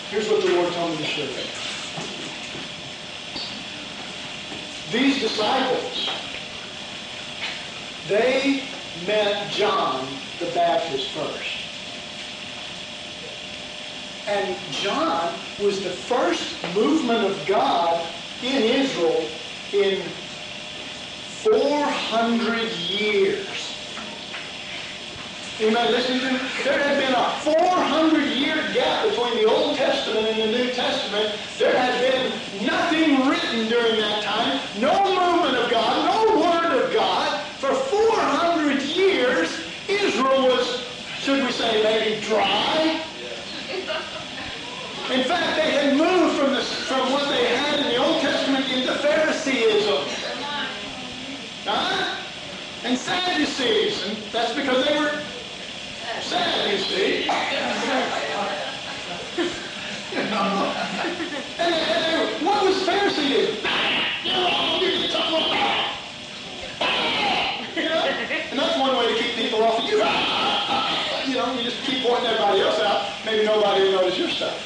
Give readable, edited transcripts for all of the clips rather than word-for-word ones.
Here's what the Lord told me to show you. These disciples, they met John the Baptist first. And John was the first movement of God in Israel in 400 years. Anybody listening to me? There had been a 400-year gap between the Old Testament and the New Testament. There had been nothing written during that time. No movement of God, no word of God. For 400 years, Israel was, should we say, maybe dry. In fact, they had moved from what they had in the Old Testament into Phariseeism. And Sadducees. And that's because they were sad, you see. And what was Phariseeism? You're wrong, you can talk about. And that's one way to keep people off of you. You just keep pointing everybody else out. Maybe nobody will notice your stuff.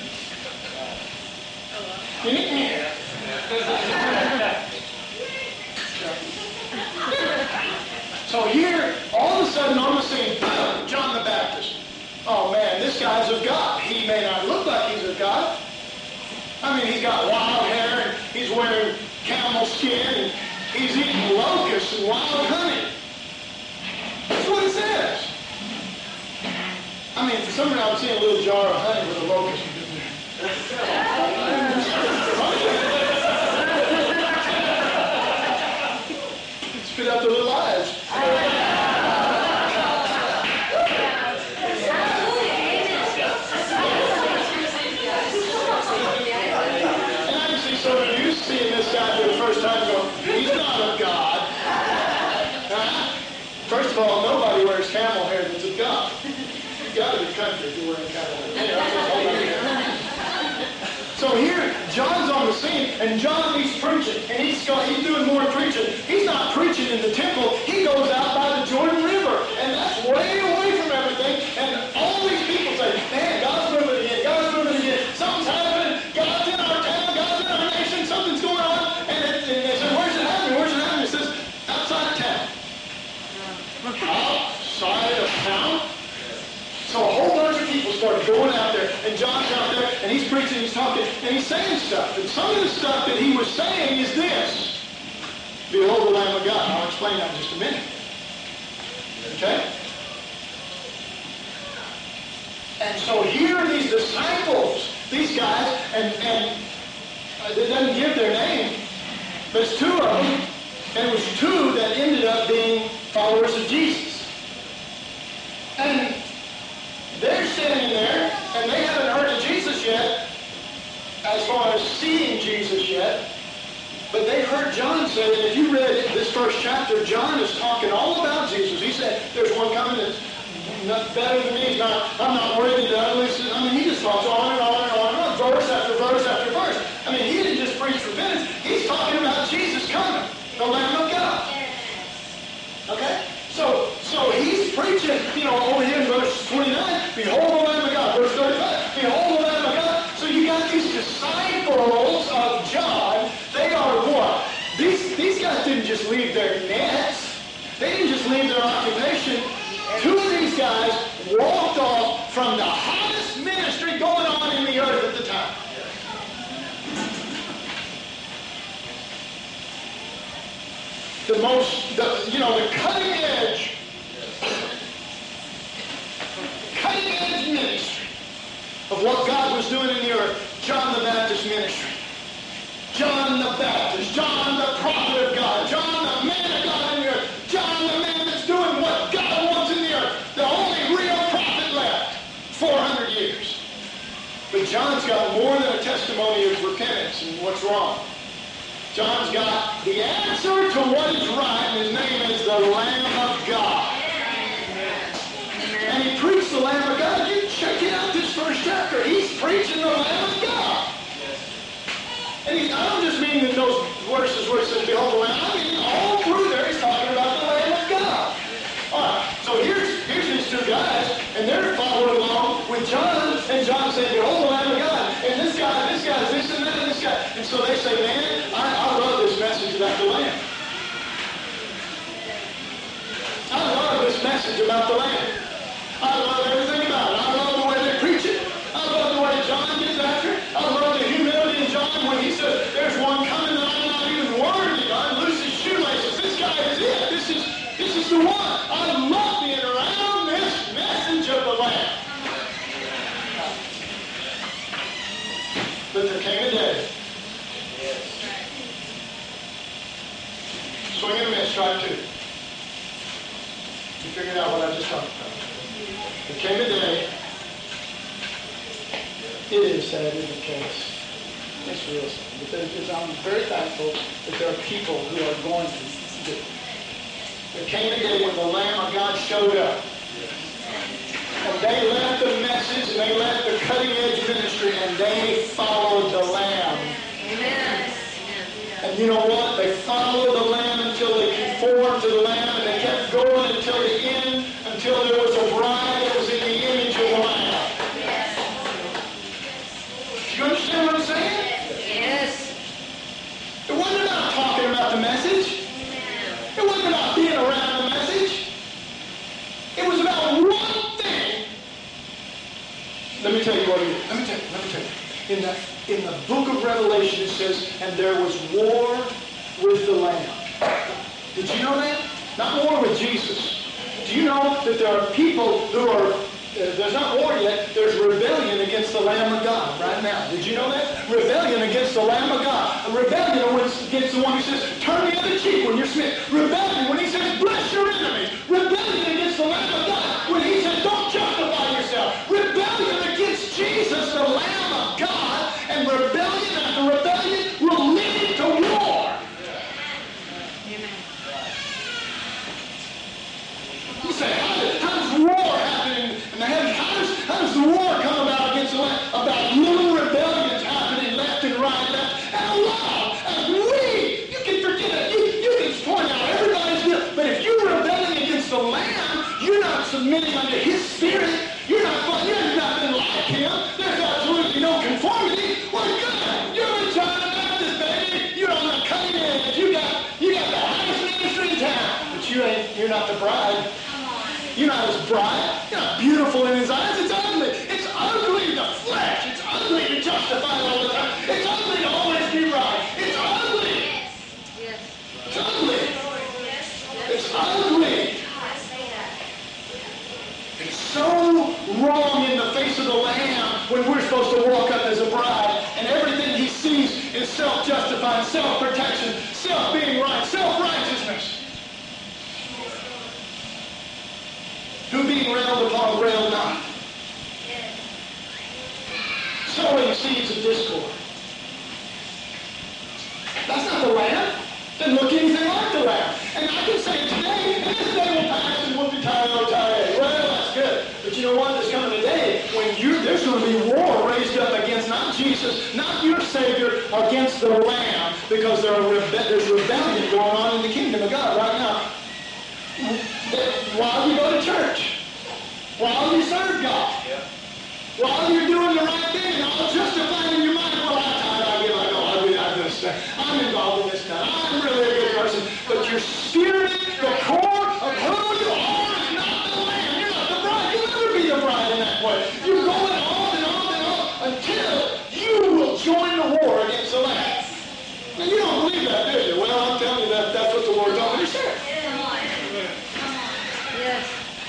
So here, all of a sudden on the scene, John the Baptist. Oh man, this guy's of God. He may not look like he's of God. I mean, he's got wild hair, and he's wearing camel skin, and he's eating locusts and wild honey. That's what it says. I mean, for some reason I was seeing a little jar of honey with a locust in there. Spit out the little eyes. And I see some of you seeing this guy for the first time going, he's not of God. First of all, nobody wears camel hair that's of God. You've got to be country if you're wearing camel hair. So here, John's on the scene, and John, he's preaching, and he's doing more preaching. He's not preaching in the temple. He goes out by the Jordan River, and that's way away from everything. And all these people say, man, God's moving again, God's moving again. Something's happening. God's in our town, God's in our nation, something's going on. And they say, where's it happening? Where's it happening? It says, outside of town. Outside of town? So a whole bunch of people started going out there, and John's out there, and he's preaching, he's talking, and he's saying stuff. And some of the stuff that he was saying is this. Behold the Lamb of God. I'll explain that in just a minute. Okay? And so here are these disciples, these guys, and it doesn't give their name, but it's two of them, and it was two that ended up being followers of Jesus. And they're sitting there, and they haven't heard of Jesus yet, as far as seeing Jesus yet, but they heard John say that if you read this first chapter, John is talking all about Jesus. He said, there's one coming that's not better than me. I'm not worthy to unlisten. I mean, he just talks on and on and on and on, verse after verse after verse. I mean, he didn't just preach repentance. He's talking about Jesus coming, the Lamb of God. Okay? So he's preaching, over here in verse 29, behold the Lamb of God. Verse 35, behold the Lamb of God. So you got these disciples of John. They are what? These guys didn't just leave their nets. They didn't just leave their occupation. Two of these guys walked off from the hottest ministry going on in the earth at the time. The cutting edge ministry of what God was doing in the earth. John the Baptist ministry. John the Baptist. John the prophet of God. John the man of God in the earth. John the man that's doing what God wants in the earth. The only real prophet left. 400 years. But John's got more than a testimony of repentance and what's wrong. John's got the answer to what is right, and his name is the Lamb of God. And he preached the Lamb of God. You check it out this first chapter. He's preaching the Lamb of God. And I don't just mean in those verses where it says, behold the Lamb. I mean, all through there he's talking about the Lamb of God. All right, so here's these two guys, and they're following along with John, and John said, behold the Lamb of God. So they say, man, I love this message about the Lamb. I love this message about the Lamb. I love everything about it. I love the way they preach it. I love the way John gets after it. I love the humility in John when he says, there's one coming that I'm not even worthy. I loose his shoelaces. This guy is it. This is the one. I love being around this message of the Lamb. But there came a day. Swing and a miss, strike two. You figured out what I just talked about. There came a day. It is sad in the case. It's real sad. But I'm very thankful that there are people who are going to do it. There came a day when the Lamb of God showed up. And they left the message and they left the cutting edge ministry and they followed the Lamb. Amen. And you know what? They followed the Lamb until they conformed to the Lamb, and they kept going until the end, until there was a bride that was in the image of the Lamb. You understand what I'm saying? Yes. It wasn't about talking about the message. It wasn't about being around the message. It was about one thing. Let me tell you what it is. Let me tell you. In the book of Revelation it says, and there was war with the Lamb. Did you know that? Not war with Jesus. Do you know that there are people who are, there's not war yet, there's rebellion against the Lamb of God right now. Did you know that? Rebellion against the Lamb of God. A rebellion against the one who says, turn the other cheek when you're smitten. Rebellion when he says, bless your enemies. Rebellion against the Lamb of God when he says, don't justify yourself. Rebellion against Jesus, the Lamb of God. And rebellion after rebellion will lead to war. Amen. You say, how does war happen in the heavens? How does the war come about against the land? About little rebellions happening left and right, left and left. And you can forget it. You can point out everybody's guilt. But if you're rebelling against the Lamb, you're not submitting under his spirit. You're nothing like him. There's absolutely no conformity. Well, good. You're a child of Baptist, baby. You're on the cutting edge. You got the highest ministry in town. But you're not the bride. You're not his bride. You're not beautiful in his eyes. It's ugly. It's ugly in the flesh. It's ugly to justify all the time. It's ugly to always be right. It's ugly. Yes. It's ugly. It's ugly. It's so wrong in the face of the Lamb when we're supposed to walk up as a bride and everything he sees is self-justifying, self-protection, self-being right, self-righteousness. Who being railed upon railed not. Sowing seeds of discord. That's not the Lamb. Doesn't look anything like the Lamb. And I can say today, and this day will pass and we'll be tired. Well, that's good. But you know what? There's coming a day when there's going to be war raised up against not Jesus, not your Savior, against the Lamb, because there's rebellion going on in the kingdom of God right now. While you go to church, while you serve God, while you're doing the right thing, all justified in your mind, well, I'm involved in this now. I'm really a good person. But your spirit, the core of who you are, is not the Lamb. You're not the bride. You'll never be the bride in that way. You're going on and on and on until you will join the war against the Lamb. Now, you don't believe that, do you? Well, I'm telling you that's what the Lord told me to share. Yes.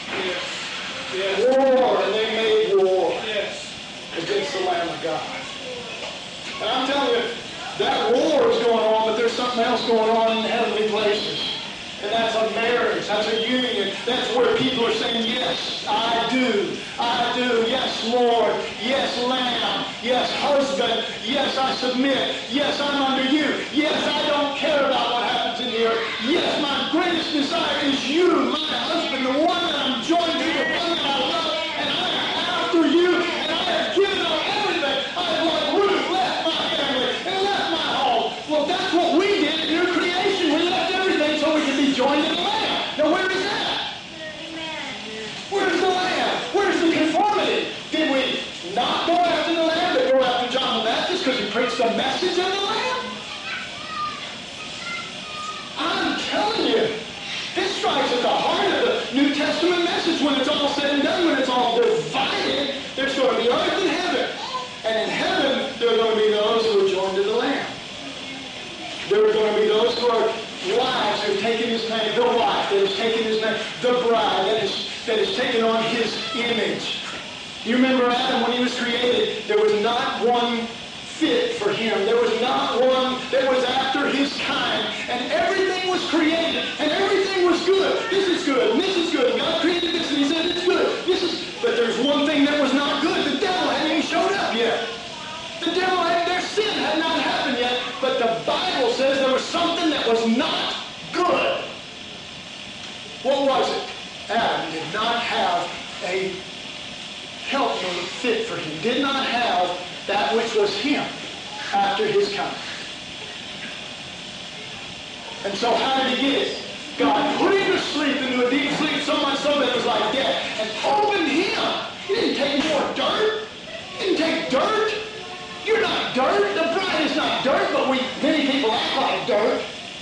War, and they made war against the Lamb of God. And I'm telling you, that war is going on, but there's something else going on in the heavenly places. And that's a marriage. That's a union. That's where people are saying, yes, I do. Yes, Lord. Yes, Lamb. Yes, husband. Yes, I submit. Yes, I'm under you. Yes, I don't care about what happens in the earth. Yes, my greatest desire is you, my husband, the one that I'm joined to, the one that I love. And I am after you. And I have given up everything. I have like Ruth left my family and left my home. Well, that's what we did in your creation. We left everything so we could be joined to the Lamb. Now, where is that? Where's the Lamb? Where's the conformity? Did we not go after the Lamb, but go after John the Baptist because he preached the message of the Lamb? image. You remember Adam when he was created, there was not one fit for him. There was not one that was after his kind. And everything was created, and everything was good. This is good, and this is good. And God created this, and he said it's good. But there's one thing that was not good. The devil hadn't even showed up yet. Their sin had not happened yet, but the Bible says there was something that was not good. What was it? Adam did not have a helpmate fit for him. Did not have that which was him after his kind. And so how did he get it? God put him to sleep, into a deep sleep, so much so that it was like death, and opened him. He didn't take more dirt. He didn't take dirt. You're not dirt. The bride is not dirt, but many people act like dirt.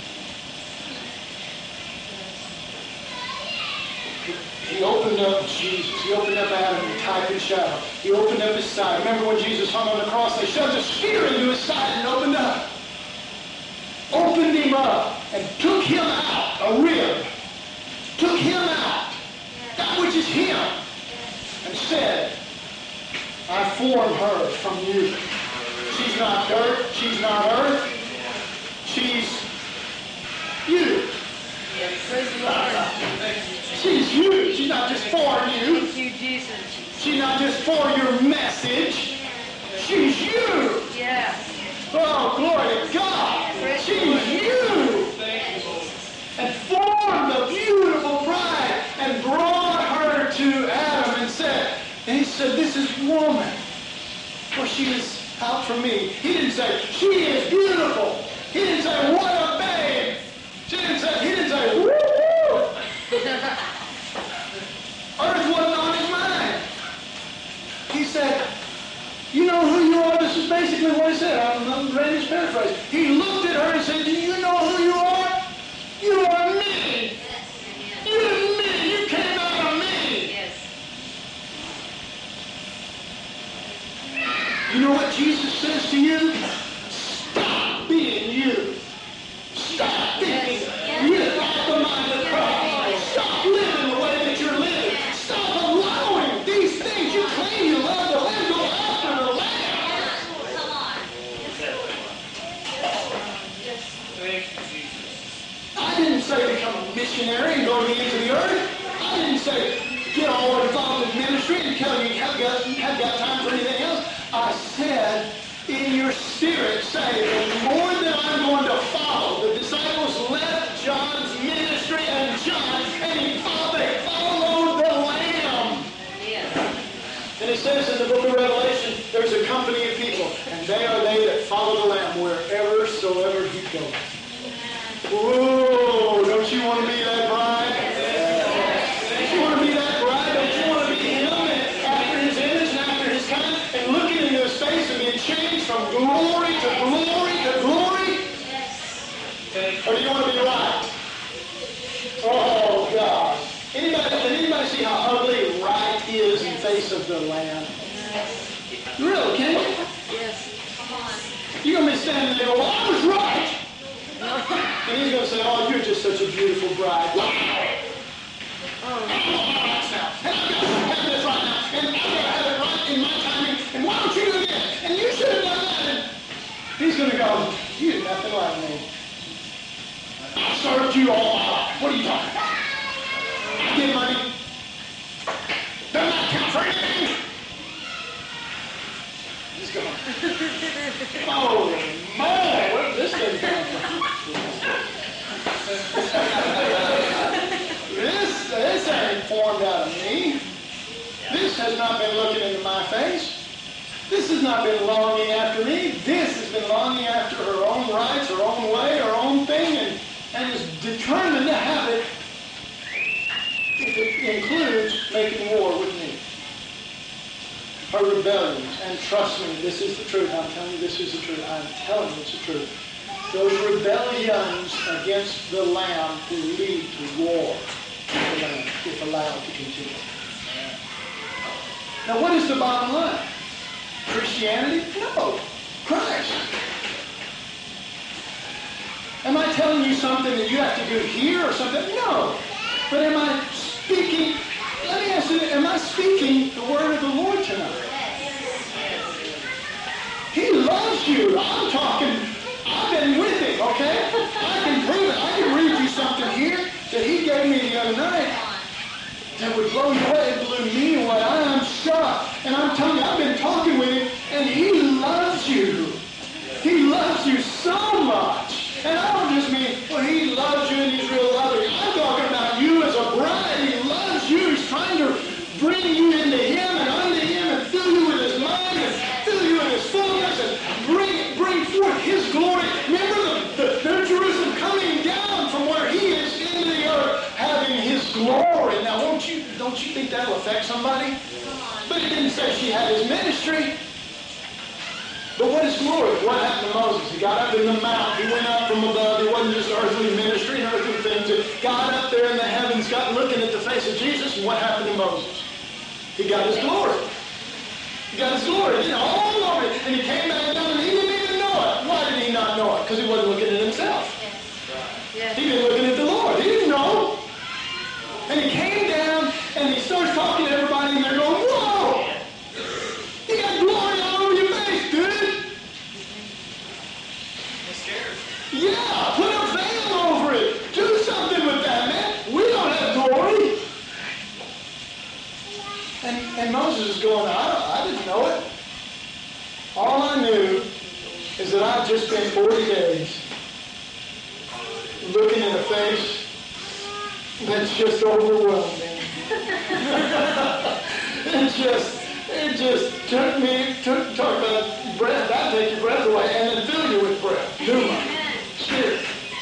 He opened up Jesus. He opened up Adam in type and shadow. He opened up his side. Remember when Jesus hung on the cross, they shoved a spear into his side and opened up. Opened him up and took him out, a rib. Took him out, that which is him, and said, I formed her from you. She's not dirt. She's not earth. She's you. Praise the Lord. She's you. She's not just for you. Thank you, Jesus. She's not just for your message. She's you. Yes. Oh, glory to God. She's you. And formed a beautiful bride and brought her to Adam and he said, this is woman. For she is out from me. He didn't say, she is beautiful. He didn't say, what a babe. He didn't say, woo-hoo. Earth wasn't on his mind. He said, you know who you are? This is basically what he said. I'm reading his paraphrase. He looked at her and said, do you know who you are? You are me. You're me. You came out of me. Yes. You know what Jesus says to you? Stop being you. Stop thinking you're not the mind of Christ. Stop living the way that you're living. Stop allowing these things you claim you love to live. Go after the Lamb. Come on. I didn't say become a missionary and go to the ends of the earth. I didn't say get all involved in ministry and tell you have got time for anything else. I said, in your spirit, say, the more that I'm going to follow. The disciples left John's ministry and John, and they followed the Lamb. Yes. And it says in the book of Revelation, there's a company of people, and they are they that follow the Lamb whereversoever he goes. Whoa, don't you want to be that bride? Don't you want to be that bride? Don't you want to be him after his image and after his kind, and looking into his face and being changed from glory to glory to glory? Or do you want to be right? Oh, God. Can anybody see how ugly right is in face of the Lamb? Really, can you? Yes. Come on. You're going to be standing there going, well, I was right. And he's going to say, oh, you're just such a beautiful bride. Wow. And I've got this right now. And I've got to have it right in my timing. And why don't you do this? And you should have done that. And he's going to go, you did nothing like me. I served you all my life. What are you talking about? I get money. Doesn't that count for anything? He's going, holy moly, where did this thing come from? This ain't formed out of me. This has not been looking into my face. This has not been longing after me. This has been longing after her own rights, her own way, her own thing, and is determined to have it if it includes making war with me. Her rebellions, and trust me, this is the truth. I'm telling you this is the truth. I'm telling you it's the truth. Those rebellions against the Lamb will lead to war with the Lamb if allowed to continue. Now what is the bottom line? Christianity? No. Christ. Am I telling you something that you have to do here or something? No. But am I speaking? Let me ask am I speaking the word of the Lord tonight? He loves you. I'm talking, I've been with him, okay? I can prove it. I can read you something here that he gave me the other night that would blow you away. It blew me away. I am shocked. And I'm telling you, I've been talking with him, and he loves you. He loves you so much. And I don't just mean, well, he loves you and he's real loving. I'm talking about you as a bride. He loves you. He's trying to bring you into him and unto him and fill you with his mind and fill you with his fullness and bring forth his glory. Remember the Jerusalem coming down from where he is into the earth, having his glory. Now, don't you think that'll affect somebody? But it didn't say she had his ministry. But what is glory? What happened to Moses? He got up in the mount. He went up from above. It wasn't just earthly ministry and earthly things. It got up there in the heavens, got looking at the face of Jesus, and what happened to Moses? He got his glory. He got his glory. All over it. And he came back down, and he didn't even know it. Why did he not know it? Because he wasn't looking at himself. He been looking at the Lord. He didn't know. And he came down, and he starts talking to everybody, and they're going, whoa! You got glory all over your face, dude. Yeah, put a veil over it. Do something with that, man. We don't have glory. And Moses is going, I didn't know it. All I knew is that I've just spent 40 days looking at a face that's just overwhelming. It just talk about breath. I'd take your breath away and then fill you with breath. Pneuma. Spirit.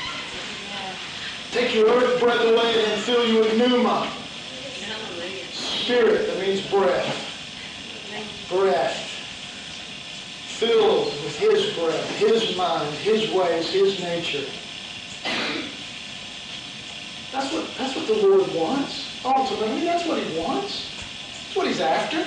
Take your earth breath away and then fill you with pneuma. Spirit, that means breath. Breath. Filled with his breath, his mind, his ways, his nature. That's what the Lord wants. Ultimately, that's what he wants. That's what he's after.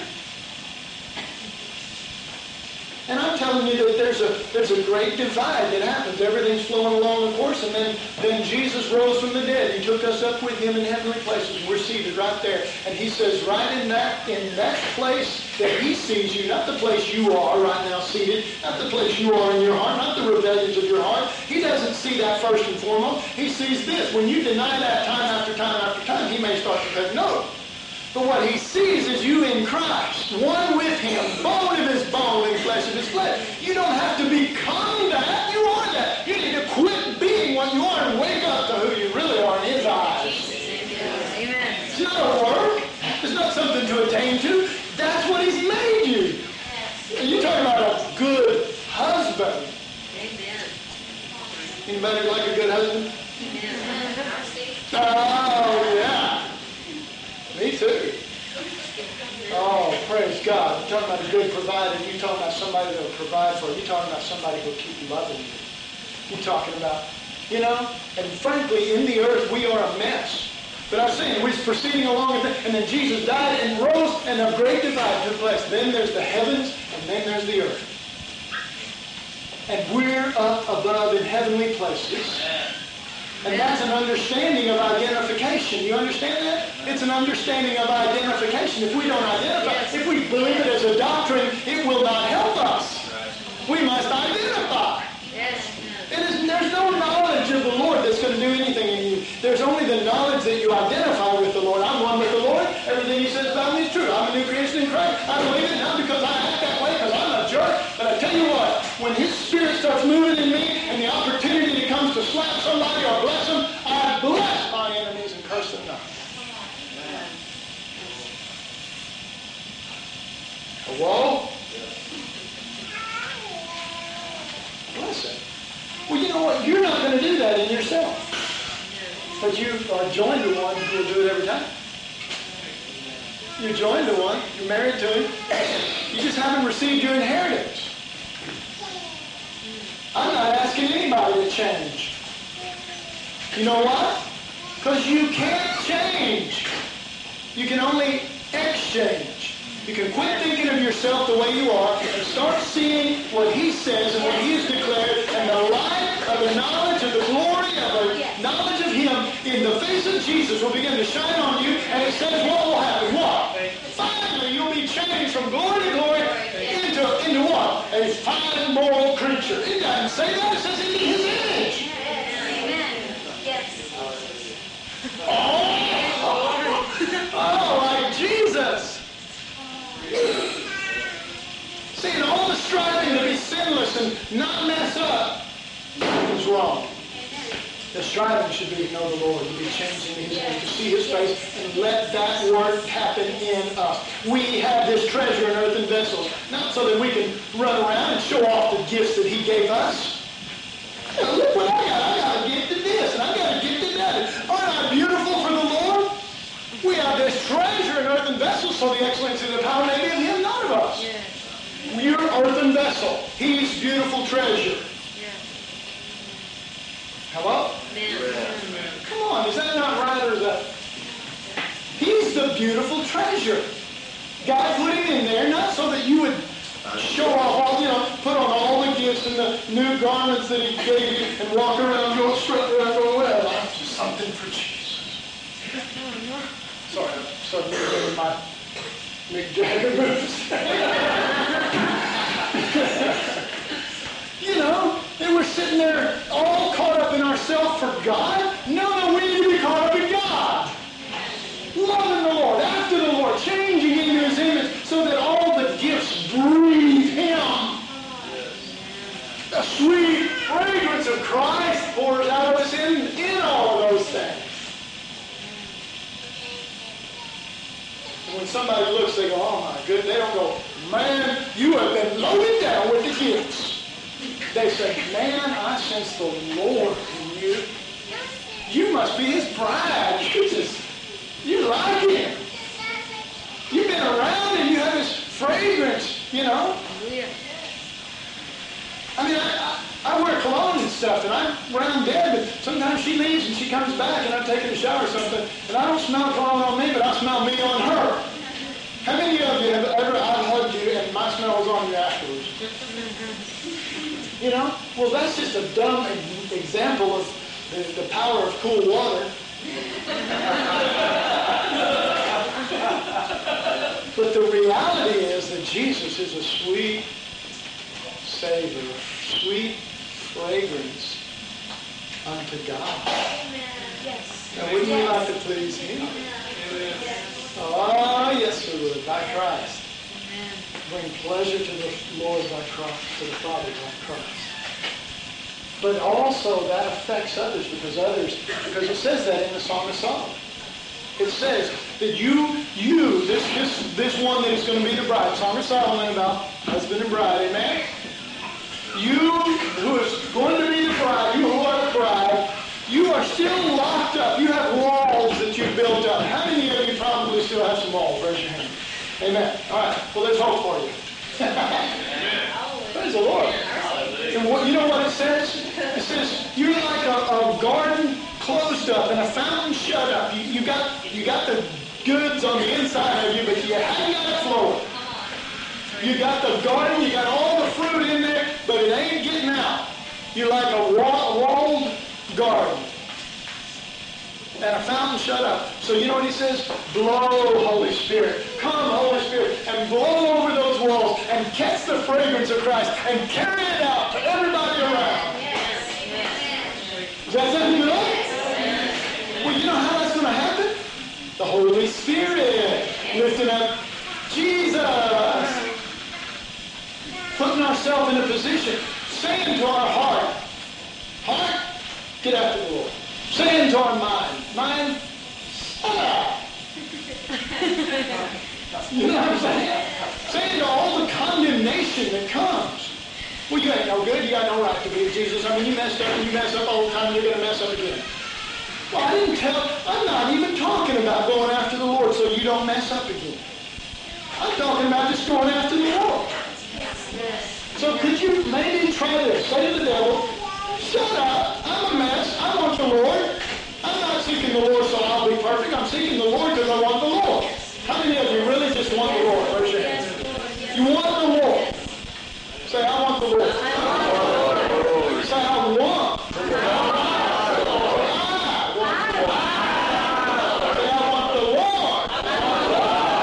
And I'm telling you that there's a great divide that happens. Everything's flowing along the course, and then Jesus rose from the dead. He took us up with him in heavenly places. We're seated right there. And he says right in that place that he sees you, not the place you are right now seated, not the place you are in your heart, not the rebellions of your heart. He doesn't see that first and foremost. He sees this. When you deny that time after time after time, he may start to cut no. But what he sees is you in Christ, one with him, bone of his bone and flesh of his flesh. You don't have to become that. You are that. You need to quit being what you are and wake up to who you really are in his eyes. Amen. It's not a work. It's not something to attain to. That's what he's made you. You're talking about a good husband. Amen. Anybody like a good husband? Amen. Oh, yeah. Me too. Oh, praise God. You're talking about a good provider. You're talking about somebody that will provide for you. You're talking about somebody who will keep loving you. You're talking about, and frankly, in the earth, we are a mess. But I'm saying, we're proceeding along, and then Jesus died and rose, and a great divide took place. Then there's the heavens, and then there's the earth. And we're up above in heavenly places. And that's an understanding of identification. You understand that? It's an understanding of identification. If we don't identify, if we believe it as a doctrine, it will not help us. We must identify. There's no knowledge of the Lord that's going to do anything in you. There's only the knowledge that you identify with the Lord. I'm one with the Lord. Everything he says about me is true. I'm a new creation in Christ. I believe it not because I act that way, because I'm a jerk. But I tell you what, when his Spirit starts moving in me and the opportunity comes to slap somebody or bless them, I bless my enemies and curse them not. Hello? Bless it. Well, you know what? You're not going to do that in yourself. But you are joined to one who will do it every time. You're joined to one. You're married to him. You just haven't received your inheritance. I'm not asking anybody to change. You know why? Because you can't change. You can only exchange. You can quit thinking of yourself the way you are and start seeing what he says and what he has declared, and the light of the knowledge of the glory of the knowledge of him in the face of Jesus will begin to shine on you, and it says what will happen? What? changed from glory to glory into what? A fine moral creature. It doesn't say that. It says into his image. Amen. Yes. Oh, like Jesus. See, and all the striving to be sinless and not mess up is wrong. The striving should be to know the Lord, to be changing His image, to see His face, and let that work happen in us. We have this treasure in earthen vessels, not so that we can run around and show off the gifts that He gave us. You know, look what I got. I got a gift in this, and I got a gift in that. Aren't I beautiful for the Lord? We have this treasure in earthen vessels, so the excellency of the power may be in Him, not of us. Yes. We're earthen vessel. He's beautiful treasure. Hello? Amen. Come on, is that not right or is that? He's the beautiful treasure. God put him in there not so that you would show off all, put on all the gifts and the new garments that He gave you and walk around going straight around going, well, I'm just something for Jesus. Sorry, I'm starting to do my Mick Jagger moves. And we're sitting there all caught up in ourselves for God. No, we need to be caught up in God. Loving the Lord, after the Lord, changing into His image so that all the gifts breathe Him. The sweet fragrance of Christ pours out of us in all of those things. And when somebody looks, they go, oh my goodness. They don't go, man, you have been loaded down with the gifts. They say, man, I sense the Lord in you. You must be His bride. You like Him. You've been around and you have this fragrance, Hallelujah. I mean, I wear cologne and stuff, and I'm around Deb, but sometimes she leaves and she comes back and I'm taking a shower or something, and I don't smell cologne on me, but I smell me on her. How many of you have ever, I've hugged you and my smell was on you afterwards? Well, that's just a dumb example of the power of cool water. But the reality is that Jesus is a sweet savor, sweet fragrance unto God. Yes. Now, wouldn't we like to please Him? Oh, yes, we would, by Christ. Bring pleasure to the Lord by Christ, to the Father by Christ. But also that affects others because it says that in the Song of Solomon. It says that this one that is going to be the bride, Song of Solomon about husband and bride, amen? You who is going to be the bride, you who are the bride, you are still locked up. You have walls that you've built up. How many of you probably still have some walls? Raise your hand. Amen. All right. Well, there's hope for you. Praise the Lord. And you know what it says? It says you're like a garden closed up and a fountain shut up. You got the goods on the inside of you, but you haven't got it flowing. You got the garden, you got all the fruit in there, but it ain't getting out. You're like a walled garden. And a fountain shut up. So you know what he says? Blow, Holy Spirit. Come, Holy Spirit, and blow over those walls and catch the fragrance of Christ and carry it out to everybody around. Does that sound good? Well, you know how that's going to happen? The Holy Spirit lifting up Jesus. Putting ourselves in a position, saying to our heart, get after the Lord. Saying to our mind, you know what I'm saying? Saying to all the condemnation that comes. Well, you ain't no good. You got no right to be Jesus. I mean, you messed up and you mess up all the time. You're going to mess up again. Well, I'm not even talking about going after the Lord so you don't mess up again. I'm talking about just going after the Lord. So could you maybe try this? Say to the devil, shut up. I'm a mess. I want the Lord. I'm not seeking the Lord so I'll be perfect. I'm seeking the Lord because I want the Lord. How many of you really just want the Lord? Raise your hand. You want the